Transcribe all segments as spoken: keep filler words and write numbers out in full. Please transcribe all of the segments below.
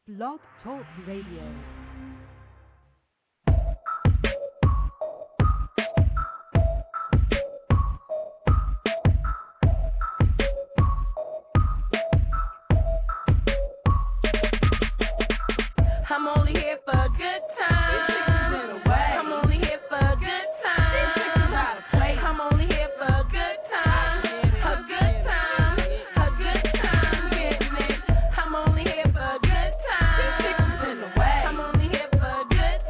Blog Talk Radio. I'm only here for a good time. I'm only here for a good time. I'm only here for a good time. A good time. A good time. Getting it. I'm only here for a good time. I'm only here for a good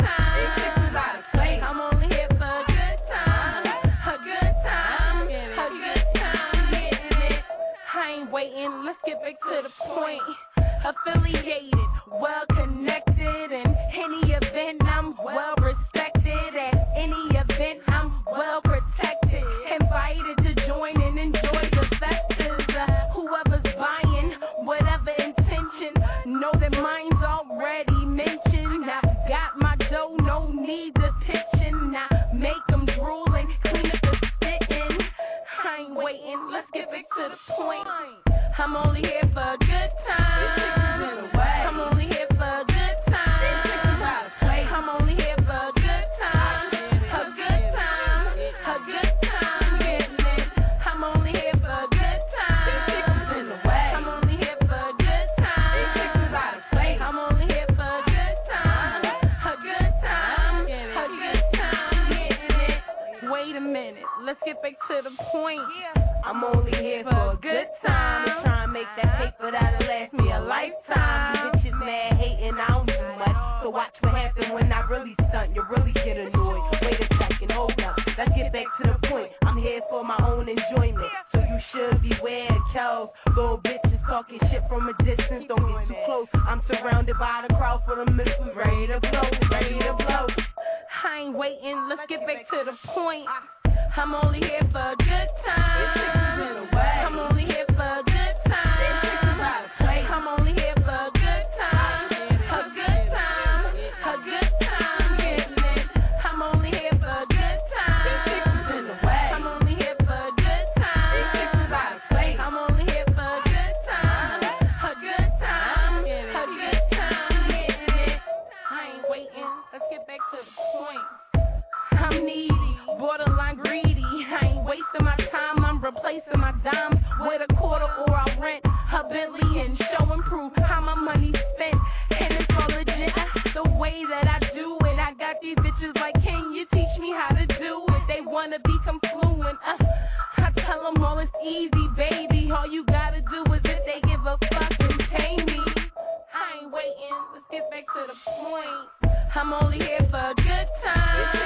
time. I'm only here for a good time. A good time. A good time. Getting it. I ain't waiting. Let's get back to the point. Affiliated, well connected, in any event I'm well respected. At any event I'm well protected. Invited to join and enjoy the festivals. Uh, whoever's buying, whatever intention, know that mine's already mentioned. I've got my dough, no need to pitching. Now make them drool and clean up the spitting. I ain't waiting, let's get back to the point. I'm only here for a good time. I'm only here for a good time. I'm only here for a good time. A good time. A good time. Getting it. I'm only here for a good time. I'm only here for a good time. I'm only here for a good time. A good time. A good time. Getting it. Wait a minute. Let's get back to the point. I'm only here for a good time. Trying to make that paper that'll last me a lifetime. These bitches mad hating, I don't do much. So watch what happens when I really stunt. You really get annoyed. Wait a second, hold up. Let's get back to the point. I'm here for my own enjoyment. So you should beware, Charles. Little bitches talking shit from a distance. Don't get too close. I'm surrounded by the crowd for the missiles. Ready to blow, ready to blow. I ain't waiting. Let's get back to the point. I'm only here for a good time. I'm only here for a good time. I'm only here for a good time. A good time. A good time. Getting it. I'm only here for a good time. I'm only here for a good time. I'm only here for a good time. A good time. A good time. Getting it. I ain't waiting. Let's get back to the point. I'm needy, borderline greedy. I ain't wasting my time, I'm replacing my dimes with a quarter or I rent a Bentley and show and prove how my money's spent. And it's all legit, the way that I do it. I got these bitches like, can you teach me how to do it? They wanna become fluent, uh, I tell them all it's easy, baby. All you gotta do is if they give a fuck and pay me. I ain't waiting, let's get back to the point. I'm only here for a good time.